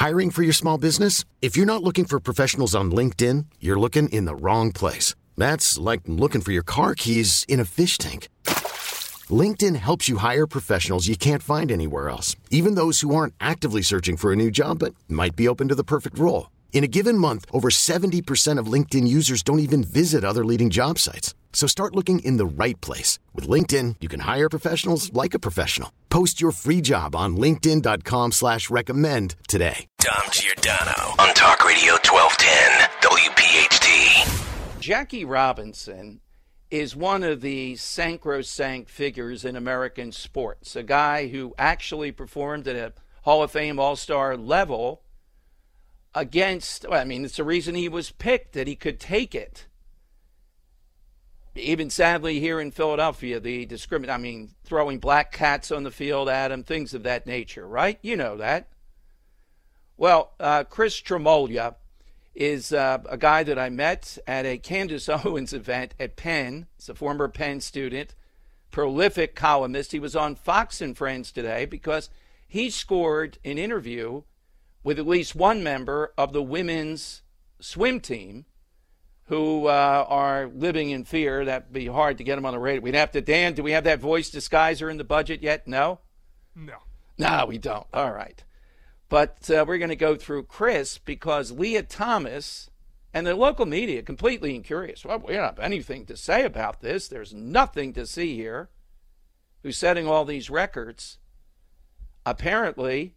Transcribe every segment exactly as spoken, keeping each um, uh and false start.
Hiring for your small business? If you're not looking for professionals on LinkedIn, you're looking in the wrong place. That's like looking for your car keys in a fish tank. LinkedIn helps you hire professionals you can't find anywhere else, even those who aren't actively searching for a new job but might be open to the perfect role. In a given month, over seventy percent of LinkedIn users don't even visit other leading job sites. So start looking in the right place. With LinkedIn, you can hire professionals like a professional. Post your free job on linkedin.com slash recommend today. Dom Giordano on Talk Radio twelve ten W P H T. Jackie Robinson is one of the sacrosanct figures in American sports, a guy who actually performed at a Hall of Fame All-Star level against, well, I mean, it's the reason he was picked, that he could take it. Even sadly here in Philadelphia, the discrimin- I mean, throwing black cats on the field at him, things of that nature, right? You know that. Well, uh, Chris Tremoglia is uh, a guy that I met at a Candace Owens event at Penn. He's a former Penn student, prolific columnist. He was on Fox and Friends today because he scored an interview with at least one member of the women's swim team who uh, are living in fear. That'd be hard to get them on the radio. We'd have to, Dan, do we have that voice disguiser in the budget yet? No? No. No, we don't. All right. But uh, we're going to go through Chris because Leah Thomas and the local media completely incurious. Well, we don't have anything to say about this. There's nothing to see here. Who's setting all these records apparently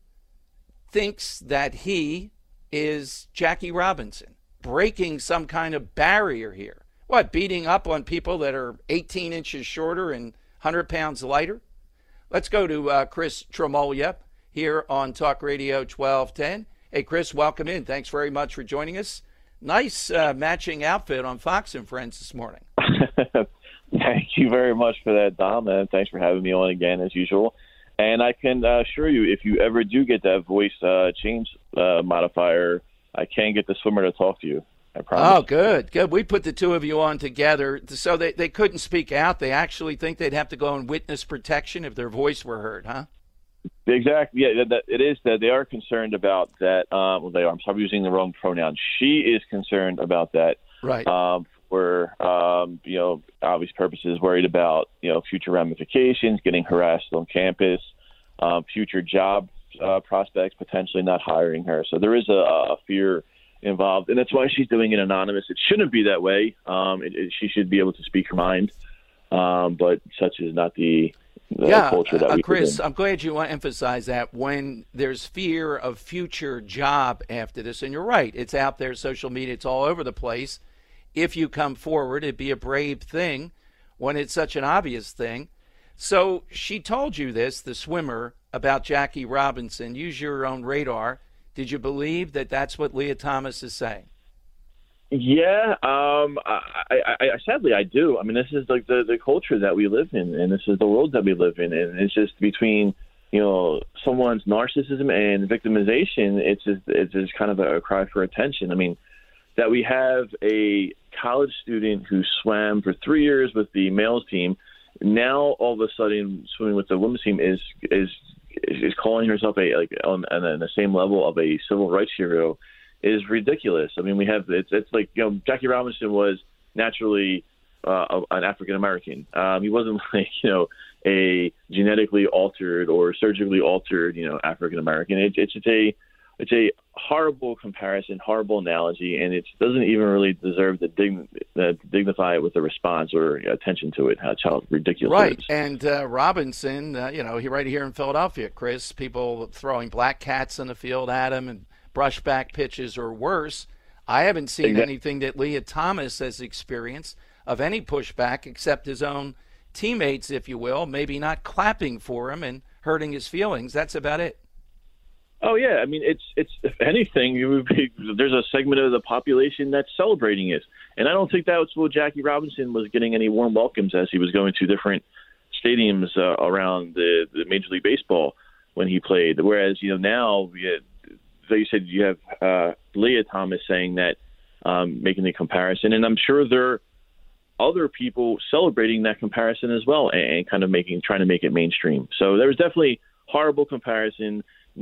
thinks that he is Jackie Robinson, breaking some kind of barrier here. What, beating up on people that are eighteen inches shorter and one hundred pounds lighter? Let's go to uh, Chris Tremoglia here on Talk Radio twelve ten. Hey, Chris, welcome in. Thanks very much for joining us. Nice uh, matching outfit on Fox and Friends this morning. Thank you very much for that, Dom, and thanks for having me on again as usual. And I can uh, assure you, if you ever do get that voice uh, change uh, modifier, I can get the swimmer to talk to you. I promise. Oh, good, good. We put the two of you on together so they, they couldn't speak out. They actually think they'd have to go on witness protection if their voice were heard, huh? Exactly. Yeah, that, it is that they are concerned about that. Um, well, they are. I'm sorry, using the wrong pronoun. She is concerned about that. Right. Um, for um, you know, obvious purposes, worried about you know future ramifications, getting harassed on campus, um, future job uh, prospects, potentially not hiring her. So there is a, a fear involved, and that's why she's doing it anonymous. It shouldn't be that way. Um, it, it, she should be able to speak her mind, um, but such is not the, the yeah, culture that uh, we Chris, I'm glad you want to emphasize that when there's fear of future job after this, and you're right, it's out there, social media, it's all over the place. If you come forward, it'd be a brave thing when it's such an obvious thing. So she told you this, the swimmer, about Jackie Robinson. Use your own radar. Did you believe that that's what Leah Thomas is saying? Yeah, um, I, I, I, sadly I do. I mean, this is like the, the culture that we live in, and this is the world that we live in, and it's just between you know someone's narcissism and victimization. It's just it's just kind of a, a cry for attention. I mean, that we have a college student who swam for three years with the males team, now all of a sudden swimming with the women's team is is is calling herself a like on, on the same level of a civil rights hero is ridiculous. I mean, we have it's it's like you know Jackie Robinson was naturally uh, an African American. Um, he wasn't like you know a genetically altered or surgically altered you know African American. It, it's just a it's a horrible comparison, horrible analogy, and it doesn't even really deserve to dign- uh, dignify it with a response or attention to it. That's how ridiculous right. it is. And uh, Robinson, uh, you know, he right here in Philadelphia, Chris, people throwing black cats in the field at him and brushback pitches or worse. I haven't seen exactly. anything that Leah Thomas has experienced of any pushback except his own teammates, if you will, maybe not clapping for him and hurting his feelings. That's about it. Oh yeah, I mean it's it's if anything, you would be, there's a segment of the population that's celebrating it, and I don't think that was what Jackie Robinson was getting any warm welcomes as he was going to different stadiums uh, around the, the Major League Baseball when he played. Whereas you know now, you, like you said, you have uh, Leah Thomas saying that, um, making the comparison, and I'm sure there are other people celebrating that comparison as well, and, and kind of making trying to make it mainstream. So there was definitely horrible comparison. Not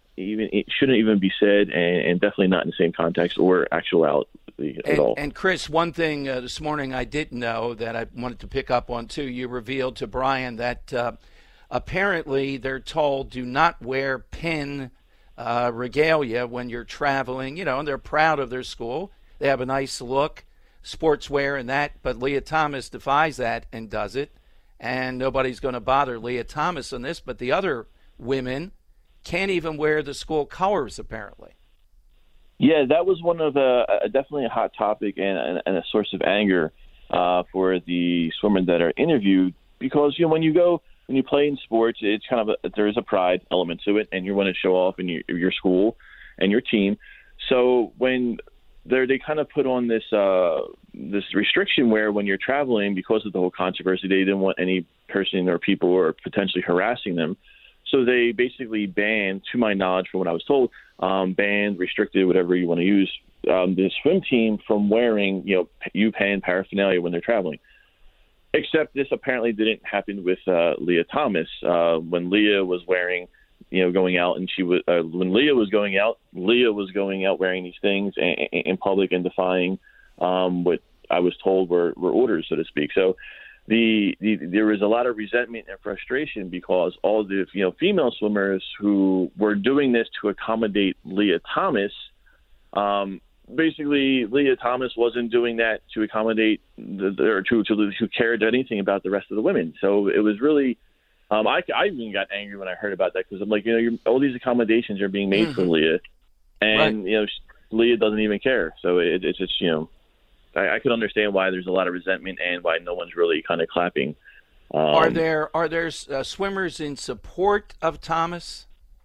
even it shouldn't even be said, and, and definitely not in the same context or actuality at and, all. And Chris, one thing uh, this morning I didn't know that I wanted to pick up on too. You revealed to Brian that uh, apparently they're told do not wear pin uh, regalia when you're traveling. You know, and they're proud of their school. They have a nice look, sportswear and that. But Lia Thomas defies that and does it. And nobody's going to bother Lia Thomas on this. But the other women can't even wear the school colors, apparently. Yeah, that was one of the uh, definitely a hot topic and, and, and a source of anger uh, for the swimmers that are interviewed, because you know when you go when you play in sports, it's kind of a, there is a pride element to it, and you want to show off in your, your school and your team. So when they they kind of put on this uh, this restriction where when you're traveling, because of the whole controversy, they didn't want any person or people or potentially harassing them. So they basically banned, to my knowledge, from what I was told, um, banned, restricted, whatever you want to use, um, the swim team from wearing, you know, U Penn paraphernalia when they're traveling. Except this apparently didn't happen with uh, Lia Thomas. Uh, when Lia was wearing, you know, going out, and she was uh, when Lia was going out, Lia was going out wearing these things in, in public and defying um, what I was told were, were orders, so to speak. So. The, the there was a lot of resentment and frustration because all the you know female swimmers who were doing this to accommodate Lia Thomas, um, basically Lia Thomas wasn't doing that to accommodate the, or to, to who cared anything about the rest of the women. So it was really, um, I, I even got angry when I heard about that because I'm like, you know, you're, all these accommodations are being made mm-hmm. for Lia, and right. you know Lia doesn't even care. So it, it's just you know. I, I could understand why there's a lot of resentment and why no one's really kind of clapping. Um, are there are there uh, swimmers in support of Thomas?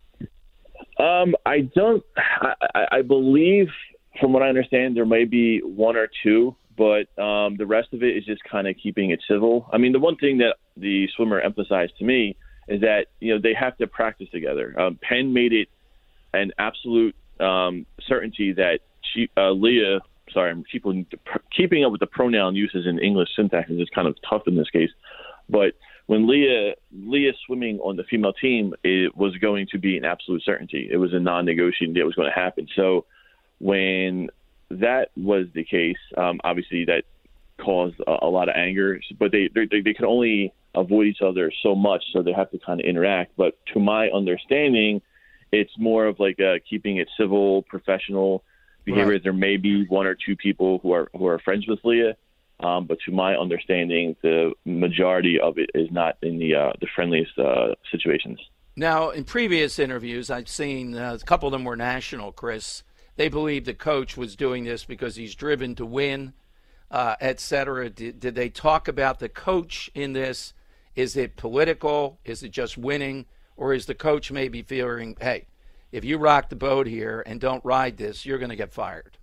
Um, I don't. I, I believe, from what I understand, there may be one or two, but um, the rest of it is just kind of keeping it civil. I mean, the one thing that the swimmer emphasized to me is that you know they have to practice together. Um, Penn made it an absolute um, certainty that she, uh, Lia. Sorry, I'm keep, keeping up with the pronoun uses in English syntax is kind of tough in this case. But when Lia Lia swimming on the female team, it was going to be an absolute certainty. It was a non-negotiating. It was going to happen. So when that was the case, um, obviously that caused a, a lot of anger. But they, they they can only avoid each other so much, so they have to kind of interact. But to my understanding, it's more of like a keeping it civil, professional behavior. Right. There may be one or two people who are who are friends with Lia, um, but to my understanding, the majority of it is not in the uh, the friendliest uh, situations. Now, in previous interviews, I've seen uh, a couple of them were national, Chris. They believe the coach was doing this because he's driven to win, uh, et cetera. Did, did they talk about the coach in this? Is it political? Is it just winning? Or is the coach maybe fearing, hey, if you rock the boat here and don't ride this, you're going to get fired?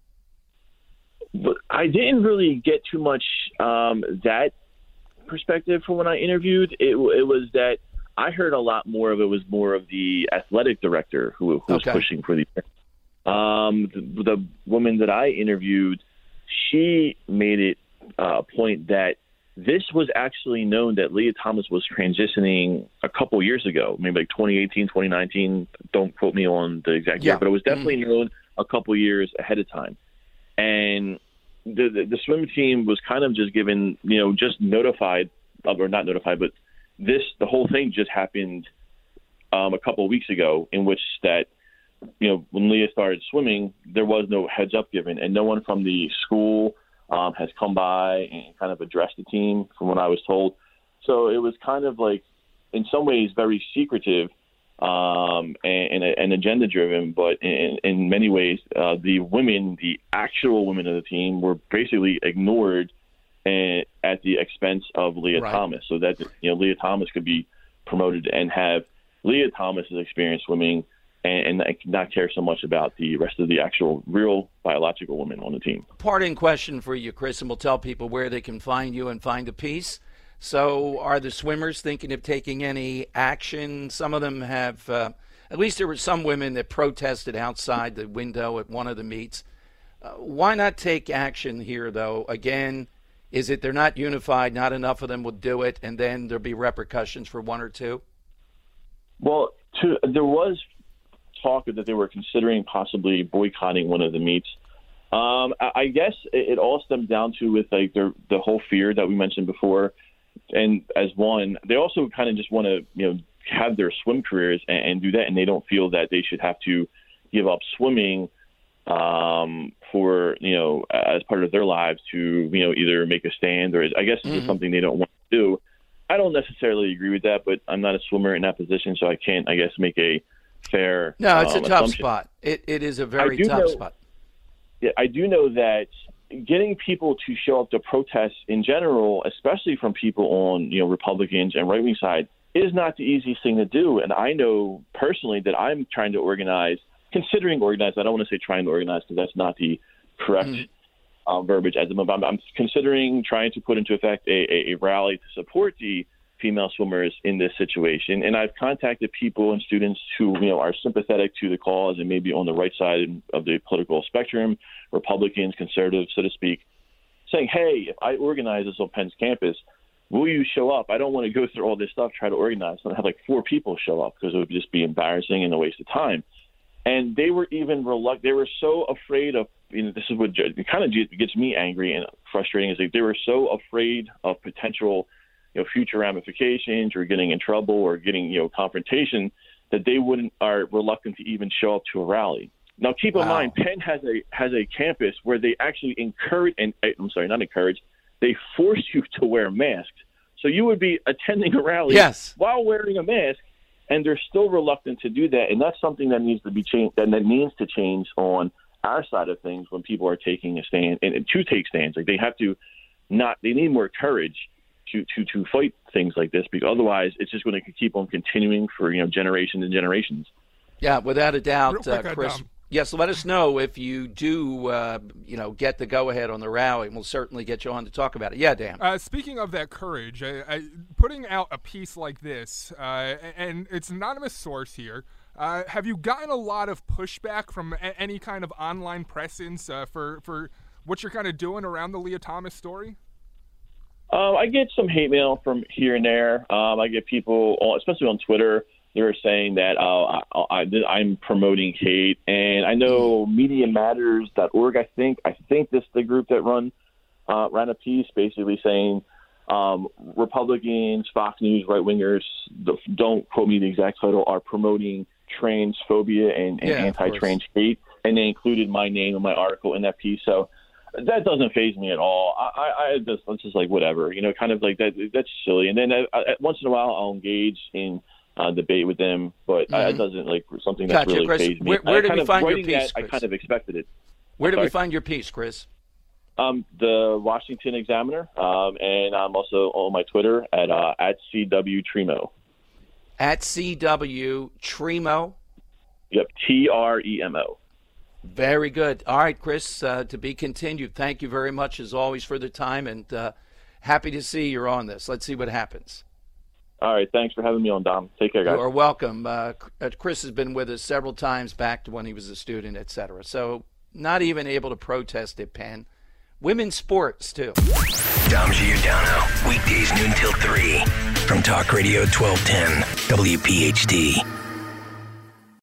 But I didn't really get too much um, that perspective from when I interviewed. It, it was that I heard a lot more of it was more of the athletic director who, who was okay. pushing for the um, the, the woman that I interviewed. She made it uh, a point that this was actually known that Lia Thomas was transitioning a couple years ago, maybe like twenty eighteen, twenty nineteen. Don't quote me on the exact yeah. year, but it was definitely mm-hmm. known a couple years ahead of time. And the, the the swim team was kind of just given, you know, just notified, or not notified, but this the whole thing just happened um, a couple of weeks ago, in which that, you know, when Lia started swimming, there was no heads up given, and no one from the school Um, has come by and kind of addressed the team, from what I was told. So it was kind of like, in some ways, very secretive um, and, and, and agenda-driven. But in, in many ways, uh, the women, the actual women of the team, were basically ignored and, at the expense of Lia right. Thomas, so that you know Lia Thomas could be promoted and have Lia Thomas's experience swimming, and, and not care so much about the rest of the actual real biological women on the team. Parting question for you, Chris, and we'll tell people where they can find you and find a piece. So are the swimmers thinking of taking any action? Some of them have, uh, at least there were some women that protested outside the window at one of the meets. Uh, why not take action here, though? Again, is it they're not unified, not enough of them will do it, and then there'll be repercussions for one or two? Well, to, there was talk that they were considering possibly boycotting one of the meets. Um, I, I guess it, it all stems down to with like the the whole fear that we mentioned before, and as one, they also kind of just want to you know have their swim careers and, and do that, and they don't feel that they should have to give up swimming um, for you know as part of their lives to you know either make a stand or I guess mm-hmm. it's something they don't want to do. I don't necessarily agree with that, but I'm not a swimmer in that position, so I can't I guess make a fair. No, it's um, a tough assumption. spot. It it is a very tough know, spot. Yeah, I do know that getting people to show up to protests in general, especially from people on, you know, Republicans and right-wing side, is not the easiest thing to do. And I know personally that I'm trying to organize, considering organize, I don't want to say trying to organize because that's not the correct mm-hmm. um, verbiage at the moment. I'm considering trying to put into effect a, a, a rally to support the female swimmers in this situation. And I've contacted people and students who, you know, are sympathetic to the cause and maybe on the right side of the political spectrum, Republicans, conservatives, so to speak, saying, hey, if I organize this on Penn's campus, will you show up? I don't want to go through all this stuff, try to organize, and have like four people show up because it would just be embarrassing and a waste of time. And they were even reluctant. They were so afraid of, you know, this is what it kind of gets me angry and frustrating is like they were so afraid of potential you know, future ramifications or getting in trouble or getting, you know, confrontation that they wouldn't are reluctant to even show up to a rally. Now, keep wow. in mind, Penn has a has a campus where they actually encourage and I'm sorry, not encourage, they force you to wear masks. So you would be attending a rally yes. while wearing a mask, and they're still reluctant to do that. And that's something that needs to be changed. That needs to change on our side of things when people are taking a stand and, and to take stands. Like they have to not. They need more courage. To, to, to fight things like this, because otherwise it's just going to keep on continuing for you know generations and generations. Yeah, without a doubt, quick, uh, Chris. Dom. Yes, let us know if you do, uh, you know, get the go-ahead on the rally, and we'll certainly get you on to talk about it. Yeah, Dan. Uh, speaking of that courage, I, I, putting out a piece like this, uh, and it's an anonymous source here. Uh, have you gotten a lot of pushback from a- any kind of online presence uh, for for what you're kind of doing around the Lia Thomas story? Um, I get some hate mail from here and there. Um, I get people, especially on Twitter, they're saying that uh, I, I, I'm promoting hate. And I know media matters dot org, I think. I think this is the group that run uh, ran a piece basically saying um, Republicans, Fox News, right-wingers, don't quote me the exact title, are promoting transphobia and, and yeah, anti-trans hate. And they included my name in my article in that piece. So that doesn't faze me at all. I, I, I just, it's just like whatever, you know, kind of like that. That's silly. And then I, I, once in a while, I'll engage in uh, debate with them, but mm-hmm. I, it doesn't like something that gotcha, really Chris. fazed me. Where, where did we of, find your piece? That, I kind of expected it. Where did Sorry? we find your piece, Chris? Um, the Washington Examiner, um, and I'm also on my Twitter at uh, at C W Tremo. At C W Tremo. Yep, T R E M O. Very good. All right, Chris, uh, to be continued. Thank you very much, as always, for the time, and uh, happy to see you're on this. Let's see what happens. All right, thanks for having me on, Dom. Take care, guys. You are welcome. Uh, Chris has been with us several times back to when he was a student, et cetera. So not even able to protest at Penn. Women's sports, too. Dom Giordano, weekdays noon till three from Talk Radio twelve ten W P H T.